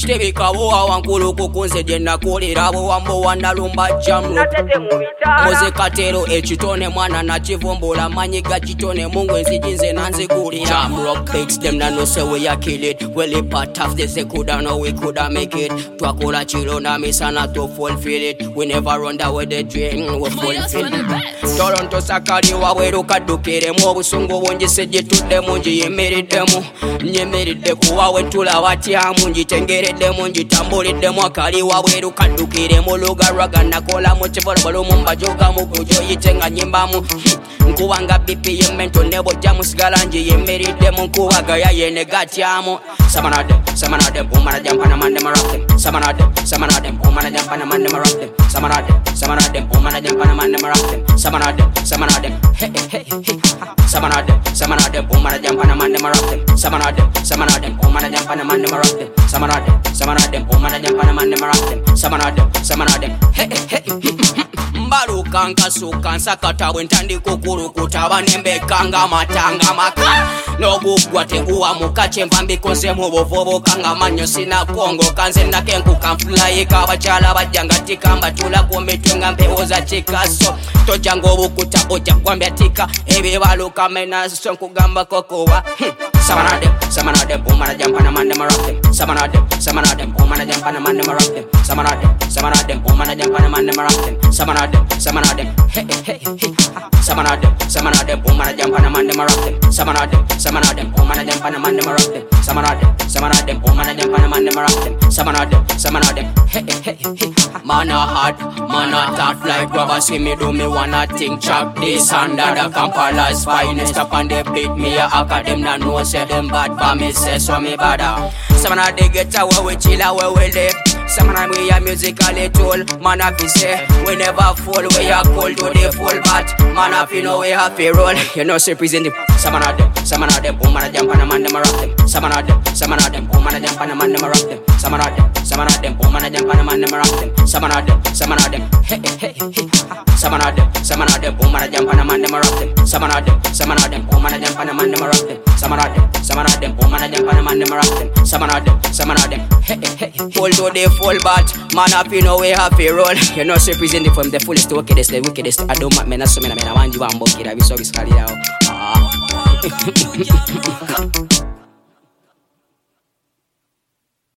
Chitebika boa wankulu kukunze jena kulira bo wambo wanalumba jamlo Moze katero echitone mwana na chivumbula manyiga chitone mungu enzijinze nanzi kulira Jam rock beats them na no say we a kill it. Well it part of this they coulda know we coulda make it. Twakola chilo na misana to fulfill it. We never run that way the dream we fulfill it. Toronto sakali wa weru kadukire mu busungu bungi seje tudde mungi yemeriddemu. Nyemeridde kuwa wetula watyamu njitengeredde mungi tambulidde mu akali wa weru kadukire mu lugarwaga nakola mu chivolobolo mu mbajoga mu kujo yitenga nyimbamu. Nkuwanga BPM mento nebo jamu sigalanji yemeridde mu nkuwaga ya yene gatyamu. Some of them, woman a jump and a man them a rock them. Some of them, woman a jump and a man them a rock them. Some of them, woman a jump and a man them a rock them. Some of them, hey hey hey. Some of them, woman a jump and a man them a rock them. Some of them, woman a jump and a man them a rock them. Some of them, woman a jump and a man them a rock them. Some of them, hey hey hey. Mbaruka suka nsakata wentandi kukurukuta banembe kanga matanga maka no gugwa teguwa mukache mbambi konse mu bovobo kanga manyo sina kongo kanze nakenku kamfly kabachala bajanga tikamba tula kometwenga mpeoza chikaso tojango bukuta oja kwambia tika ebe baluka mena sonku gamba kokowa Some of them, woman a jump and a man them a rock them. Some of them, woman a jump and a man them a rock them. Some of them, woman a jump and a man them a rock them. Some of them, hey hey hey. Some of them, woman a jump and a man them a rock them. Some of them, woman a jump and a man them a rock them. Some of them, woman a jump and a man them a rock them. Some of them, hey hey hey. Man a hot, man a tough like rubber. See me do me wanna think chop this under the Kampala's finest. Up on the beat me a hacker them na know say them bad for me say so me bada. Some of they get away we chill away we live. Some of we a musically tool. Man a fi say we never fall. We a cold to the full bat. Man a fi know we have to roll. You know say present the some of them, woman a jump and a man them a rock them. Some of them, woman a jump and a man them a rock them. Some of them, woman a jump and a man them a rock them. Some of them, hey hey hey. Some of them, woman a jump and a man them a rock them. Some of them, woman a jump and a man them a rock them. Some of them, woman a jump and a man them a rock them. Some of them, hey hey hey. Full to the full bat, man up you know we have to roll. You know say present from the fullest to the wickedest. I don't man so me na want you and bucket. I be so scared now.